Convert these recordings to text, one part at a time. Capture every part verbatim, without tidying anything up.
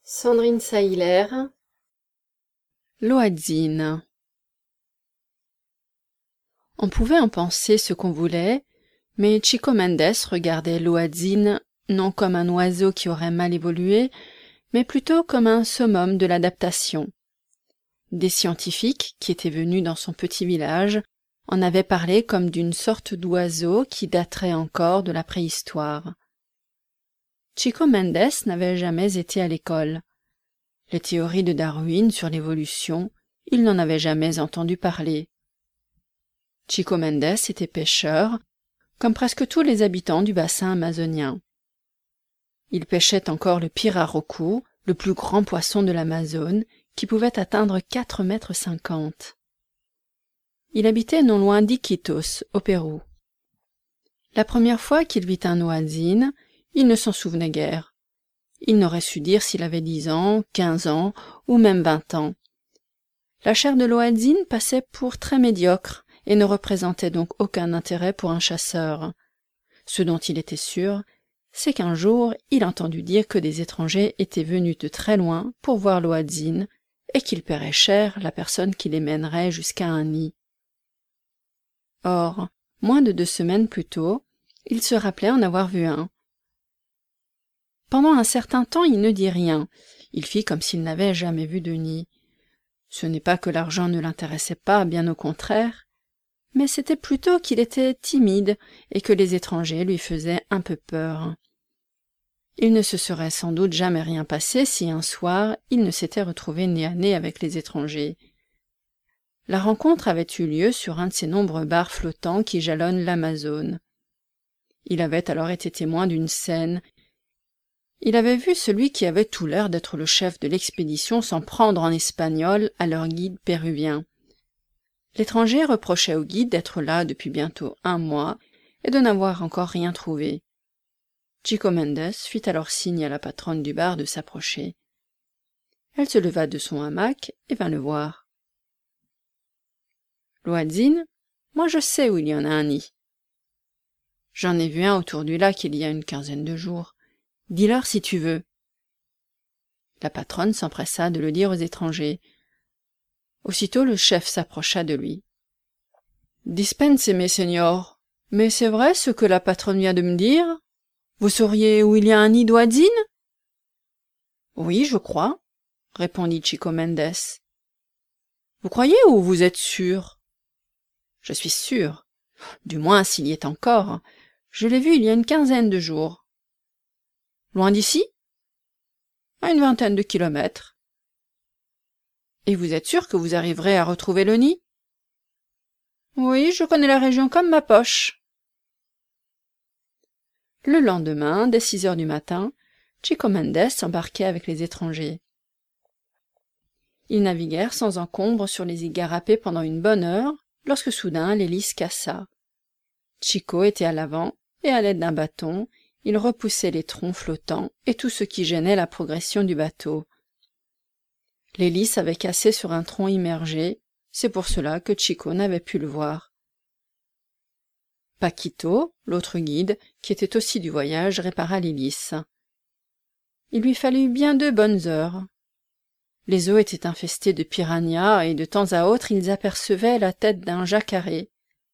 Sandrine Sahilaire, Loadzine. On pouvait en penser ce qu'on voulait, mais Chico Mendes regardait Loadzine non comme un oiseau qui aurait mal évolué, mais plutôt comme un summum de l'adaptation. Des scientifiques qui étaient venus dans son petit village en avaient parlé comme d'une sorte d'oiseau qui daterait encore de la préhistoire. Chico Mendes n'avait jamais été à l'école. Les théories de Darwin sur l'évolution, il n'en avait jamais entendu parler. Chico Mendes était pêcheur, comme presque tous les habitants du bassin amazonien. Il pêchait encore le pirarucu, le plus grand poisson de l'Amazone, qui pouvait atteindre quatre mètres cinquante. Il habitait non loin d'Iquitos, au Pérou. La première fois qu'il vit un loadzine, il ne s'en souvenait guère. Il n'aurait su dire s'il avait dix ans, quinze ans ou même vingt ans. La chair de loadzine passait pour très médiocre et ne représentait donc aucun intérêt pour un chasseur. Ce dont il était sûr, c'est qu'un jour il entendit dire que des étrangers étaient venus de très loin pour voir loadzine et qu'ils paieraient cher la personne qui les mènerait jusqu'à un nid. Or, moins de deux semaines plus tôt, il se rappelait en avoir vu un. Pendant un certain temps, il ne dit rien. Il fit comme s'il n'avait jamais vu de nid. Ce n'est pas que l'argent ne l'intéressait pas, bien au contraire, mais c'était plutôt qu'il était timide et que les étrangers lui faisaient un peu peur. Il ne se serait sans doute jamais rien passé si un soir il ne s'était retrouvé nez à nez avec les étrangers. La rencontre avait eu lieu sur un de ces nombreux bars flottants qui jalonnent l'Amazone. Il avait alors été témoin d'une scène. Il avait vu celui qui avait tout l'air d'être le chef de l'expédition s'en prendre en espagnol à leur guide péruvien. L'étranger reprochait au guide d'être là depuis bientôt un mois et de n'avoir encore rien trouvé. Chico Mendes fit alors signe à la patronne du bar de s'approcher. Elle se leva de son hamac et vint le voir. « Loadzine, moi je sais où il y en a un nid. J'en ai vu un autour du lac il y a une quinzaine de jours. Dis-leur si tu veux. » La patronne s'empressa de le dire aux étrangers. Aussitôt le chef s'approcha de lui. « Dispense, mes seigneurs, mais c'est vrai ce que la patronne vient de me dire? Vous sauriez où il y a un nid d'oadzine? » « Oui, je crois, » répondit Chico Mendes. « Vous croyez ou vous êtes sûr? »« Je suis sûr, du moins s'il y est encore. Je l'ai vu il y a une quinzaine de jours. »« Loin d'ici? » ?»« À une vingtaine de kilomètres. »« Et vous êtes sûr que vous arriverez à retrouver le nid? »« Oui, je connais la région comme ma poche. » Le lendemain, dès six heures du matin, Chico Mendes s'embarquait avec les étrangers. Ils naviguèrent sans encombre sur les igarapés pendant une bonne heure, lorsque soudain l'hélice cassa. Chico était à l'avant, et à l'aide d'un bâton, il repoussait les troncs flottants et tout ce qui gênait la progression du bateau. L'hélice avait cassé sur un tronc immergé, c'est pour cela que Chico n'avait pu le voir. Paquito, l'autre guide, qui était aussi du voyage, répara l'hélice. Il lui fallut bien deux bonnes heures. Les eaux étaient infestées de piranhas et de temps à autre ils apercevaient la tête d'un jacaré.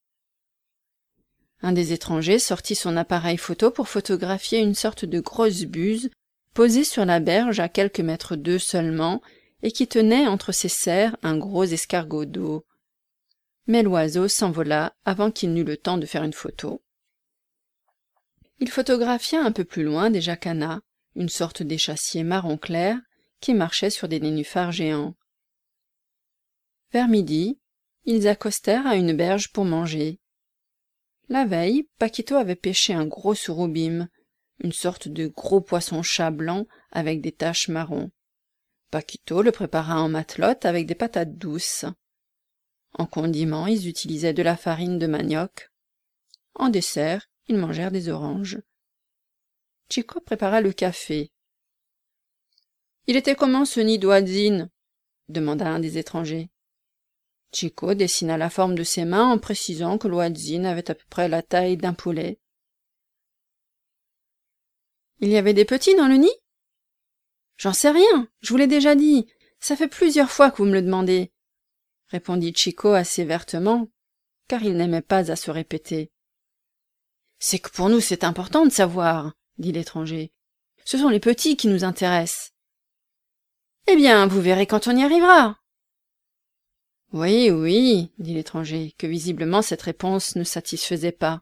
Un des étrangers sortit son appareil photo pour photographier une sorte de grosse buse posée sur la berge à quelques mètres d'eux seulement et qui tenait entre ses serres un gros escargot d'eau. Mais l'oiseau s'envola avant qu'il n'eût le temps de faire une photo. Il photographia un peu plus loin des jacanas, une sorte d'échassier marron clair qui marchaient sur des nénuphars géants. Vers midi, ils accostèrent à une berge pour manger. La veille, Paquito avait pêché un gros surubim, une sorte de gros poisson-chat blanc avec des taches marron. Paquito le prépara en matelote avec des patates douces. En condiment, ils utilisaient de la farine de manioc. En dessert, ils mangèrent des oranges. Chico prépara le café. « Il était comment ce nid d'oadzine ?» demanda un des étrangers. Chico dessina la forme de ses mains en précisant que l'oadzine avait à peu près la taille d'un poulet. « Il y avait des petits dans le nid ? » J'en sais rien, je vous l'ai déjà dit. Ça fait plusieurs fois que vous me le demandez, répondit Chico assez vertement, car il n'aimait pas à se répéter. C'est que pour nous c'est important de savoir, dit l'étranger. Ce sont les petits qui nous intéressent. Eh bien, vous verrez quand on y arrivera. Oui, oui, dit l'étranger, que visiblement cette réponse ne satisfaisait pas.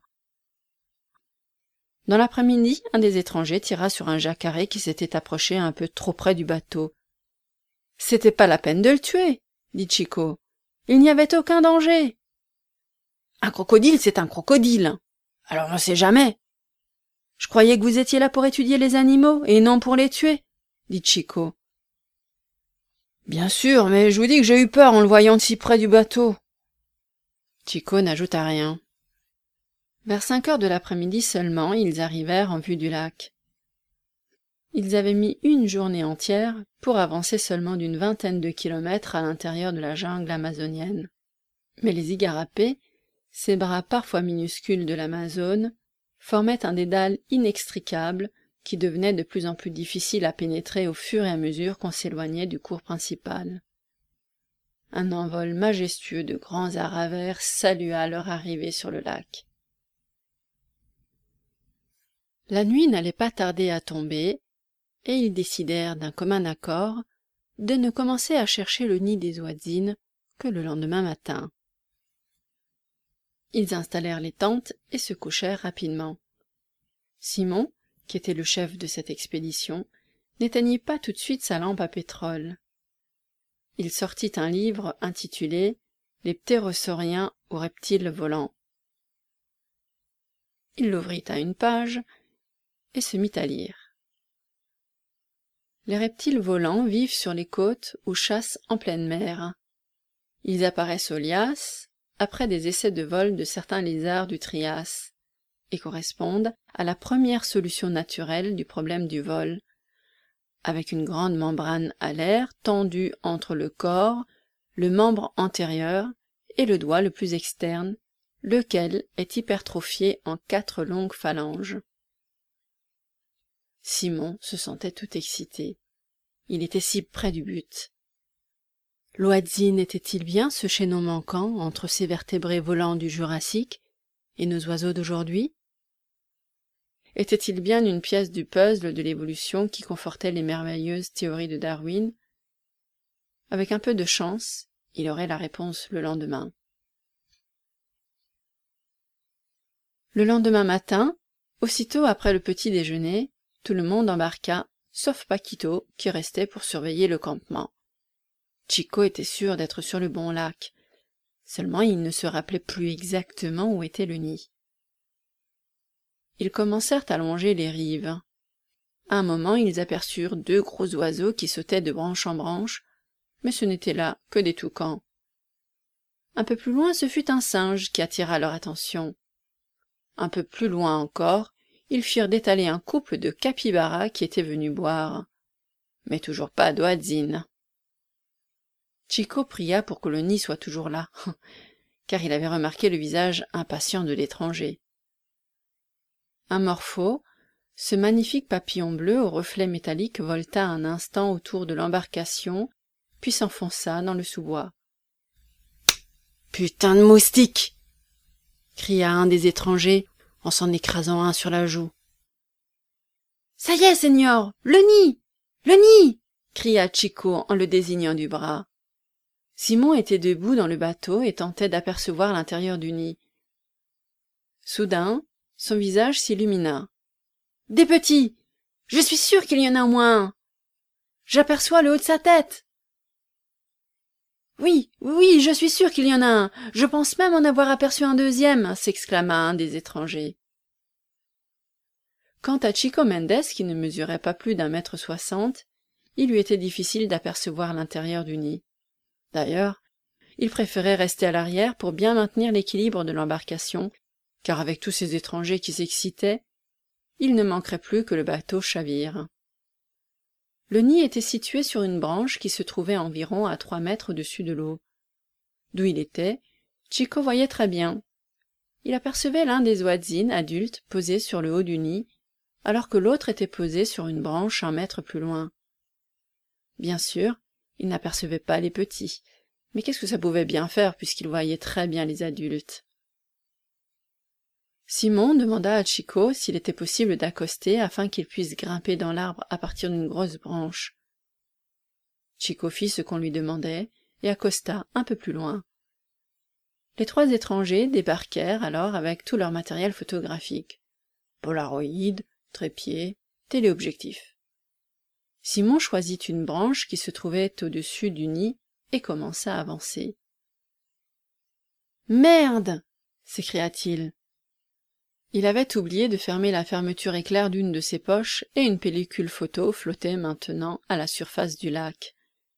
Dans l'après-midi, un des étrangers tira sur un jacaré qui s'était approché un peu trop près du bateau. « C'était pas la peine de le tuer, » dit Chico. « Il n'y avait aucun danger. »« Un crocodile, c'est un crocodile. Alors on ne sait jamais. »« Je croyais que vous étiez là pour étudier les animaux et non pour les tuer, » dit Chico. « Bien sûr, mais je vous dis que j'ai eu peur en le voyant de si près du bateau. » Chico n'ajouta rien. Vers cinq heures de l'après-midi seulement, ils arrivèrent en vue du lac. Ils avaient mis une journée entière pour avancer seulement d'une vingtaine de kilomètres à l'intérieur de la jungle amazonienne. Mais les igarapés, ces bras parfois minuscules de l'Amazone, formaient un dédale inextricable qui devenait de plus en plus difficile à pénétrer au fur et à mesure qu'on s'éloignait du cours principal. Un envol majestueux de grands haras verts salua leur arrivée sur le lac. La nuit n'allait pas tarder à tomber, et ils décidèrent d'un commun accord de ne commencer à chercher le nid des oisines que le lendemain matin. Ils installèrent les tentes et se couchèrent rapidement. Simon, qui était le chef de cette expédition, n'éteignit pas tout de suite sa lampe à pétrole. Il sortit un livre intitulé « Les ptérosauriens aux reptiles volants ». Il l'ouvrit à une page et se mit à lire. Les reptiles volants vivent sur les côtes ou chassent en pleine mer. Ils apparaissent au Lias après des essais de vol de certains lézards du Trias et correspondent à la première solution naturelle du problème du vol, avec une grande membrane alaire tendue entre le corps, le membre antérieur et le doigt le plus externe, lequel est hypertrophié en quatre longues phalanges. Simon se sentait tout excité. Il était si près du but. L'oisine était-il bien ce chaînon manquant entre ces vertébrés volants du Jurassique et nos oiseaux d'aujourd'hui? Était-il bien une pièce du puzzle de l'évolution qui confortait les merveilleuses théories de Darwin? Avec un peu de chance, il aurait la réponse le lendemain. Le lendemain matin, aussitôt après le petit déjeuner, tout le monde embarqua, sauf Paquito, qui restait pour surveiller le campement. Chico était sûr d'être sur le bon lac. Seulement il ne se rappelait plus exactement où était le nid. Ils commencèrent à longer les rives. À un moment, ils aperçurent deux gros oiseaux qui sautaient de branche en branche, mais ce n'étaient là que des toucans. Un peu plus loin, ce fut un singe qui attira leur attention. Un peu plus loin encore, ils firent détaler un couple de capybaras qui étaient venus boire. Mais toujours pas d'oisine. Chico pria pour que le nid soit toujours là, car il avait remarqué le visage impatient de l'étranger. Un morpho, ce magnifique papillon bleu aux reflets métalliques volta un instant autour de l'embarcation, puis s'enfonça dans le sous-bois. « Putain de moustique !» cria un des étrangers en s'en écrasant un sur la joue. « Ça y est, Seigneur, le nid! Le nid !» cria Chico en le désignant du bras. Simon était debout dans le bateau et tentait d'apercevoir l'intérieur du nid. Soudain, son visage s'illumina. « Des petits! Je suis sûr qu'il y en a au moins un! J'aperçois le haut de sa tête! »« Oui, oui, je suis sûr qu'il y en a un! Je pense même en avoir aperçu un deuxième !» s'exclama un des étrangers. Quant à Chico Mendes, qui ne mesurait pas plus d'un mètre soixante, il lui était difficile d'apercevoir l'intérieur du nid. D'ailleurs, il préférait rester à l'arrière pour bien maintenir l'équilibre de l'embarcation, car avec tous ces étrangers qui s'excitaient, il ne manquerait plus que le bateau chavire. Le nid était situé sur une branche qui se trouvait environ à trois mètres au-dessus de l'eau. D'où il était, Chico voyait très bien. Il apercevait l'un des oisines adultes posé sur le haut du nid, alors que l'autre était posé sur une branche un mètre plus loin. Bien sûr, il n'apercevait pas les petits, mais qu'est-ce que ça pouvait bien faire puisqu'il voyait très bien les adultes? Simon demanda à Chico s'il était possible d'accoster afin qu'il puisse grimper dans l'arbre à partir d'une grosse branche. Chico fit ce qu'on lui demandait et accosta un peu plus loin. Les trois étrangers débarquèrent alors avec tout leur matériel photographique. Polaroid, trépied, téléobjectif. Simon choisit une branche qui se trouvait au-dessus du nid et commença à avancer. « Merde !» s'écria-t-il. Il avait oublié de fermer la fermeture éclair d'une de ses poches et une pellicule photo flottait maintenant à la surface du lac.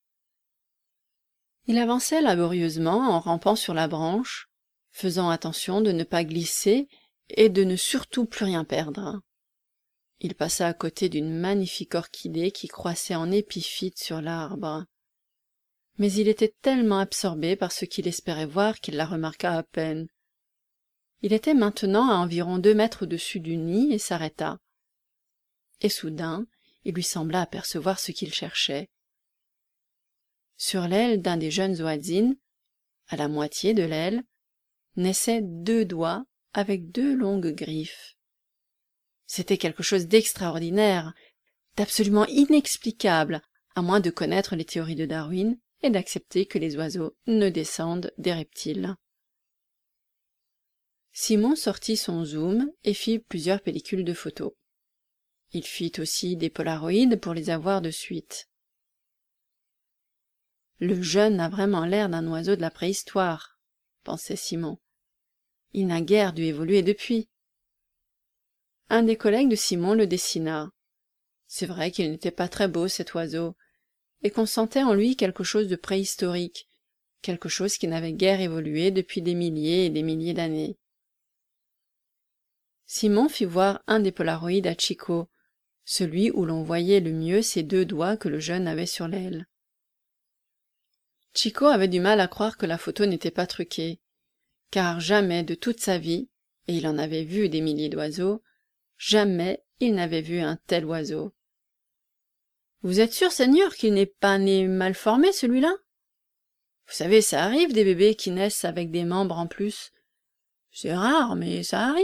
Il avançait laborieusement en rampant sur la branche, faisant attention de ne pas glisser et de ne surtout plus rien perdre. Il passa à côté d'une magnifique orchidée qui croissait en épiphyte sur l'arbre. Mais il était tellement absorbé par ce qu'il espérait voir qu'il la remarqua à peine. Il était maintenant à environ deux mètres au-dessus du nid et s'arrêta. Et soudain, il lui sembla apercevoir ce qu'il cherchait. Sur l'aile d'un des jeunes oisines, à la moitié de l'aile, naissaient deux doigts avec deux longues griffes. C'était quelque chose d'extraordinaire, d'absolument inexplicable, à moins de connaître les théories de Darwin et d'accepter que les oiseaux ne descendent des reptiles. Simon sortit son zoom et fit plusieurs pellicules de photos. Il fit aussi des polaroïdes pour les avoir de suite. Le jeune a vraiment l'air d'un oiseau de la préhistoire, pensait Simon. Il n'a guère dû évoluer depuis. Un des collègues de Simon le dessina. C'est vrai qu'il n'était pas très beau cet oiseau, et qu'on sentait en lui quelque chose de préhistorique, quelque chose qui n'avait guère évolué depuis des milliers et des milliers d'années. Simon fit voir un des polaroïdes à Chico, celui où l'on voyait le mieux ces deux doigts que le jeune avait sur l'aile. Chico avait du mal à croire que la photo n'était pas truquée, car jamais de toute sa vie, et il en avait vu des milliers d'oiseaux, jamais il n'avait vu un tel oiseau. « Vous êtes sûr, Seigneur, qu'il n'est pas né mal formé, celui-là? Vous savez, ça arrive des bébés qui naissent avec des membres en plus. C'est rare, mais ça arrive. »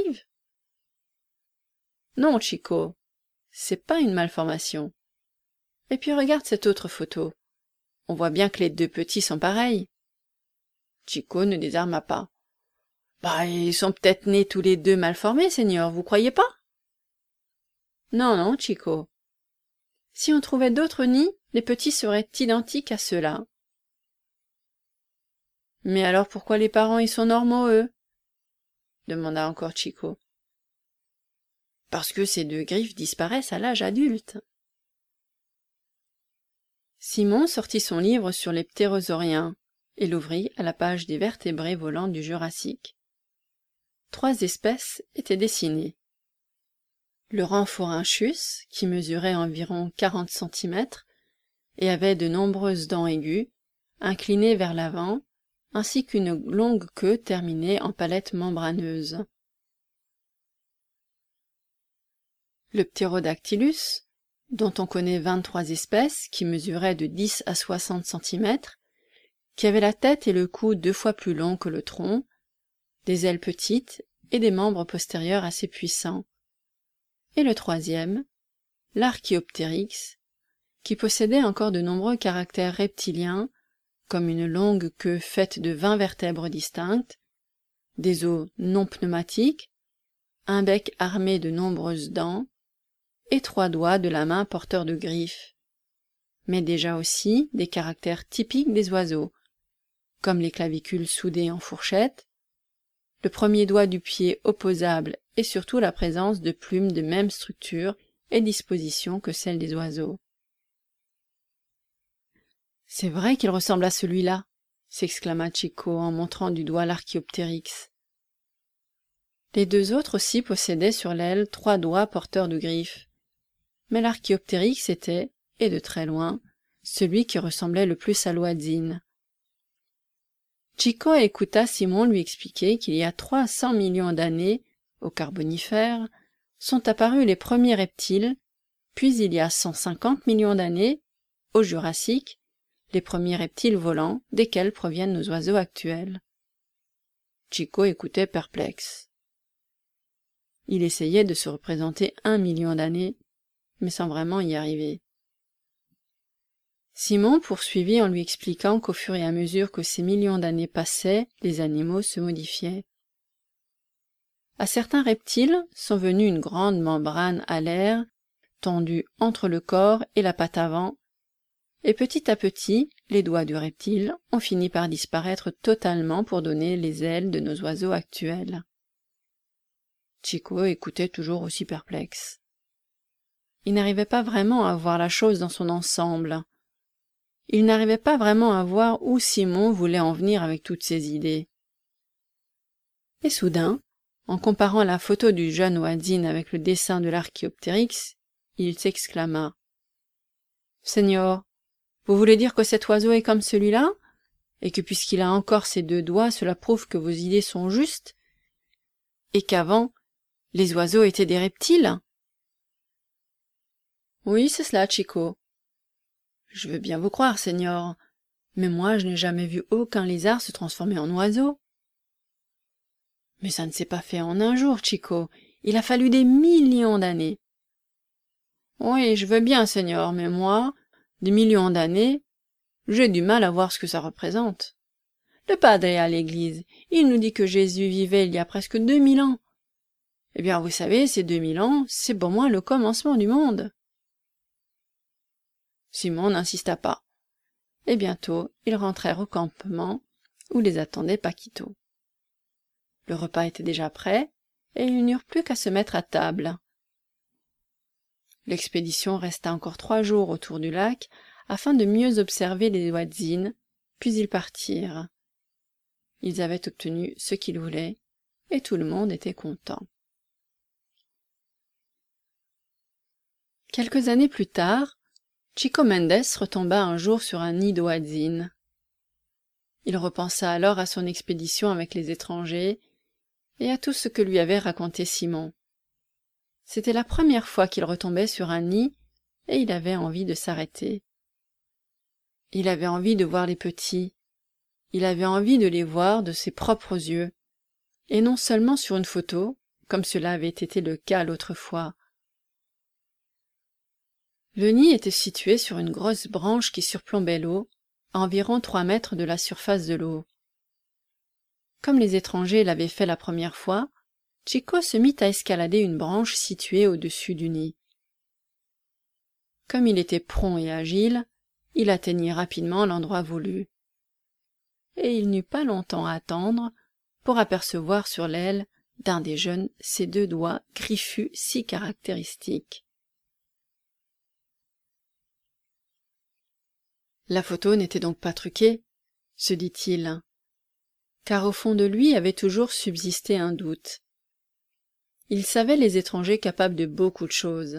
Non, Chico, c'est pas une malformation. Et puis regarde cette autre photo. On voit bien que les deux petits sont pareils. Chico ne désarma pas. Bah, ils sont peut-être nés tous les deux mal formés, Seigneur, vous croyez pas? Non, non, Chico. Si on trouvait d'autres nids, les petits seraient identiques à ceux-là. Mais alors pourquoi les parents y sont normaux, eux? Demanda encore Chico. Parce que ces deux griffes disparaissent à l'âge adulte. Simon sortit son livre sur les ptérosauriens et l'ouvrit à la page des vertébrés volants du Jurassique. Trois espèces étaient dessinées. Le Rhamphorhynchus, qui mesurait environ quarante centimètres et avait de nombreuses dents aiguës, inclinées vers l'avant, ainsi qu'une longue queue terminée en palette membraneuse. Le Pterodactylus, dont on connaît vingt-trois espèces, qui mesuraient de dix à soixante centimètres, qui avait la tête et le cou deux fois plus longs que le tronc, des ailes petites et des membres postérieurs assez puissants. Et le troisième, l'Archéoptérix, qui possédait encore de nombreux caractères reptiliens, comme une longue queue faite de vingt vertèbres distinctes, des os non pneumatiques, un bec armé de nombreuses dents, et trois doigts de la main porteurs de griffes, mais déjà aussi des caractères typiques des oiseaux, comme les clavicules soudées en fourchette, le premier doigt du pied opposable et surtout la présence de plumes de même structure et disposition que celles des oiseaux. « C'est vrai qu'il ressemble à celui-là !» s'exclama Chico en montrant du doigt l'Archéoptérix. Les deux autres aussi possédaient sur l'aile trois doigts porteurs de griffes, mais l'Archéoptérix était, et de très loin, celui qui ressemblait le plus à l'oisine. Chico écouta Simon lui expliquer qu'il y a trois cents millions d'années, au Carbonifère, sont apparus les premiers reptiles, puis il y a cent cinquante millions d'années, au Jurassique, les premiers reptiles volants desquels proviennent nos oiseaux actuels. Chico écoutait perplexe. Il essayait de se représenter un million d'années, mais sans vraiment y arriver. Simon poursuivit en lui expliquant qu'au fur et à mesure que ces millions d'années passaient, les animaux se modifiaient. À certains reptiles sont venues une grande membrane alaire, tendue entre le corps et la patte avant, et petit à petit, les doigts du reptile ont fini par disparaître totalement pour donner les ailes de nos oiseaux actuels. Chico écoutait toujours aussi perplexe. Il n'arrivait pas vraiment à voir la chose dans son ensemble. Il n'arrivait pas vraiment à voir où Simon voulait en venir avec toutes ces idées. Et soudain, en comparant la photo du jeune Oisine avec le dessin de l'Archéoptérix, il s'exclama. « Seigneur, vous voulez dire que cet oiseau est comme celui-là, et que puisqu'il a encore ses deux doigts, cela prouve que vos idées sont justes, et qu'avant, les oiseaux étaient des reptiles ?» « Oui, c'est cela, Chico. »« Je veux bien vous croire, Seigneur, mais moi je n'ai jamais vu aucun lézard se transformer en oiseau. »« Mais ça ne s'est pas fait en un jour, Chico. Il a fallu des millions d'années. »« Oui, je veux bien, Seigneur, mais moi, des millions d'années, j'ai du mal à voir ce que ça représente. Le padre est à l'église. Il nous dit que Jésus vivait il y a presque deux mille ans. Eh bien, vous savez, ces deux mille ans, c'est pour moi le commencement du monde. » Simon n'insista pas, et bientôt ils rentrèrent au campement où les attendait Paquito. Le repas était déjà prêt, et ils n'eurent plus qu'à se mettre à table. L'expédition resta encore trois jours autour du lac, afin de mieux observer les Oisines, puis ils partirent. Ils avaient obtenu ce qu'ils voulaient, et tout le monde était content. Quelques années plus tard, Chico Mendes retomba un jour sur un nid d'oisines. Il repensa alors à son expédition avec les étrangers et à tout ce que lui avait raconté Simon. C'était la première fois qu'il retombait sur un nid et il avait envie de s'arrêter. Il avait envie de voir les petits, il avait envie de les voir de ses propres yeux, et non seulement sur une photo, comme cela avait été le cas l'autre fois. Le nid était situé sur une grosse branche qui surplombait l'eau, à environ trois mètres de la surface de l'eau. Comme les étrangers l'avaient fait la première fois, Chico se mit à escalader une branche située au-dessus du nid. Comme il était prompt et agile, il atteignit rapidement l'endroit voulu. Et il n'eut pas longtemps à attendre pour apercevoir sur l'aile d'un des jeunes ses deux doigts griffus si caractéristiques. La photo n'était donc pas truquée, se dit-il, car au fond de lui avait toujours subsisté un doute. Il savait les étrangers capables de beaucoup de choses.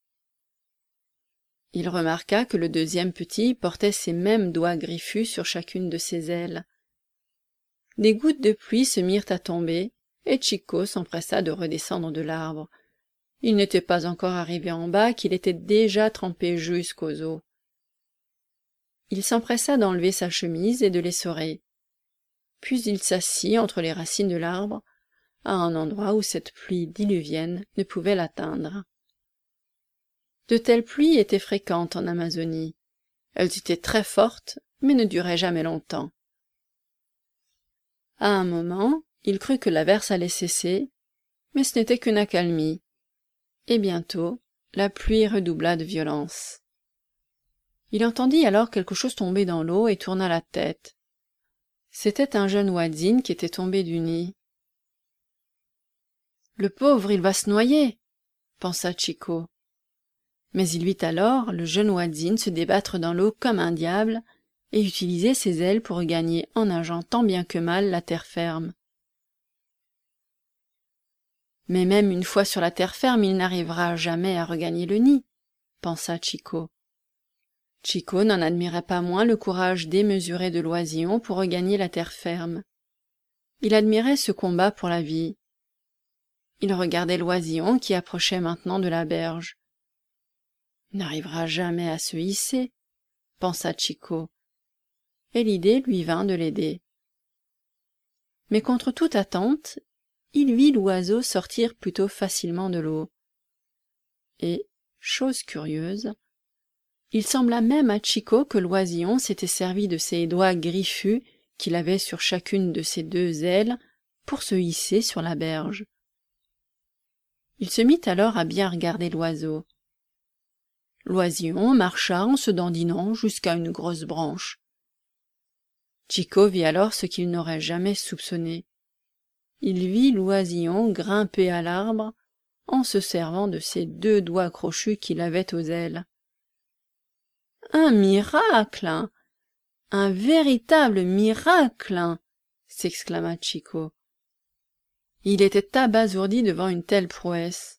Il remarqua que le deuxième petit portait ces mêmes doigts griffus sur chacune de ses ailes. Des gouttes de pluie se mirent à tomber, et Chico s'empressa de redescendre de l'arbre. Il n'était pas encore arrivé en bas qu'il était déjà trempé jusqu'aux os. Il s'empressa d'enlever sa chemise et de l'essorer. Puis il s'assit entre les racines de l'arbre, à un endroit où cette pluie diluvienne ne pouvait l'atteindre. De telles pluies étaient fréquentes en Amazonie. Elles étaient très fortes, mais ne duraient jamais longtemps. À un moment, il crut que l'averse allait cesser, mais ce n'était qu'une accalmie, et bientôt la pluie redoubla de violence. Il entendit alors quelque chose tomber dans l'eau et tourna la tête. C'était un jeune oisine qui était tombé du nid. « Le pauvre, il va se noyer !» pensa Chico. Mais il vit alors le jeune oisine se débattre dans l'eau comme un diable et utiliser ses ailes pour regagner en nageant tant bien que mal la terre ferme. Mais même une fois sur la terre ferme, il n'arrivera jamais à regagner le nid, pensa Chico. Chico n'en admirait pas moins le courage démesuré de l'oisillon pour regagner la terre ferme. Il admirait ce combat pour la vie. Il regardait l'oisillon qui approchait maintenant de la berge. Il n'arrivera jamais à se hisser. pensa Chico, et l'idée lui vint de l'aider. Mais contre toute attente, il vit l'oiseau sortir plutôt facilement de l'eau. Et, chose curieuse, il sembla même à Chico que l'oisillon s'était servi de ses doigts griffus qu'il avait sur chacune de ses deux ailes pour se hisser sur la berge. Il se mit alors à bien regarder l'oiseau. L'oisillon marcha en se dandinant jusqu'à une grosse branche. Chico vit alors ce qu'il n'aurait jamais soupçonné. Il vit l'oisillon grimper à l'arbre en se servant de ses deux doigts crochus qu'il avait aux ailes. Un miracle! Un véritable miracle! S'exclama Chico. Il était abasourdi devant une telle prouesse.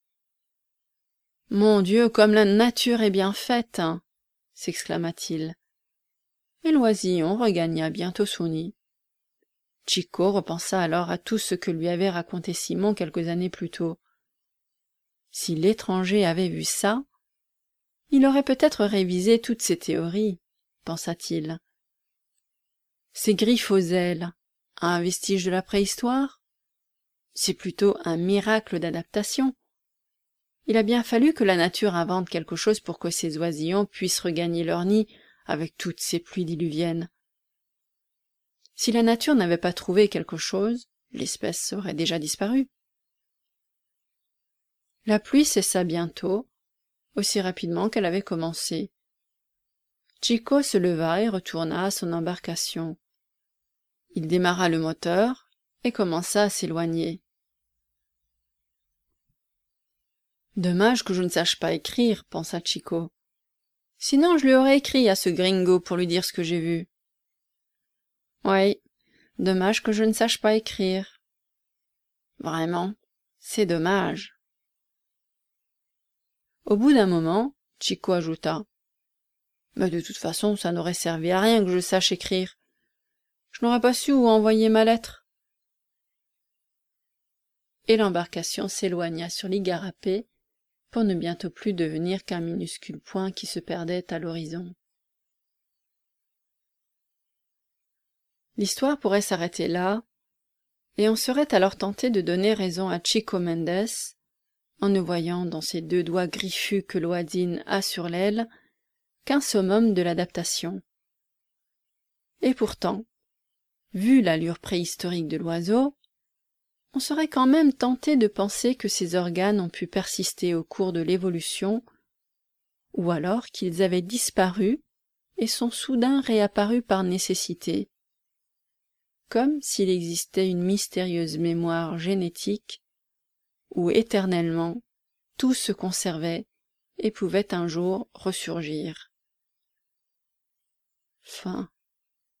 Mon Dieu, comme la nature est bien faite! S'exclama-t-il. Et l'oisillon regagna bientôt son nid. Chico repensa alors à tout ce que lui avait raconté Simon quelques années plus tôt. Si l'étranger avait vu ça, il aurait peut-être révisé toutes ses théories, pensa-t-il. Ces griffes aux ailes, un vestige de la préhistoire? C'est plutôt un miracle d'adaptation. Il a bien fallu que la nature invente quelque chose pour que ces oisillons puissent regagner leur nid avec toutes ces pluies diluviennes. Si la nature n'avait pas trouvé quelque chose, l'espèce aurait déjà disparu. La pluie cessa bientôt, aussi rapidement qu'elle avait commencé. Chico se leva et retourna à son embarcation. Il démarra le moteur et commença à s'éloigner. Dommage que je ne sache pas écrire, pensa Chico. Sinon je lui aurais écrit à ce gringo pour lui dire ce que j'ai vu. Oui, dommage que je ne sache pas écrire. Vraiment, c'est dommage. Au bout d'un moment, Chico ajouta. Mais de toute façon, ça n'aurait servi à rien que je sache écrire. Je n'aurais pas su où envoyer ma lettre. Et l'embarcation s'éloigna sur l'igarapé pour ne bientôt plus devenir qu'un minuscule point qui se perdait à l'horizon. L'histoire pourrait s'arrêter là, et on serait alors tenté de donner raison à Chico Mendes, en ne voyant dans ses deux doigts griffus que l'Oadine a sur l'aile qu'un summum de l'adaptation. Et pourtant, vu l'allure préhistorique de l'oiseau, on serait quand même tenté de penser que ces organes ont pu persister au cours de l'évolution, ou alors qu'ils avaient disparu et sont soudain réapparus par nécessité, comme s'il existait une mystérieuse mémoire génétique où éternellement tout se conservait et pouvait un jour ressurgir. Fin.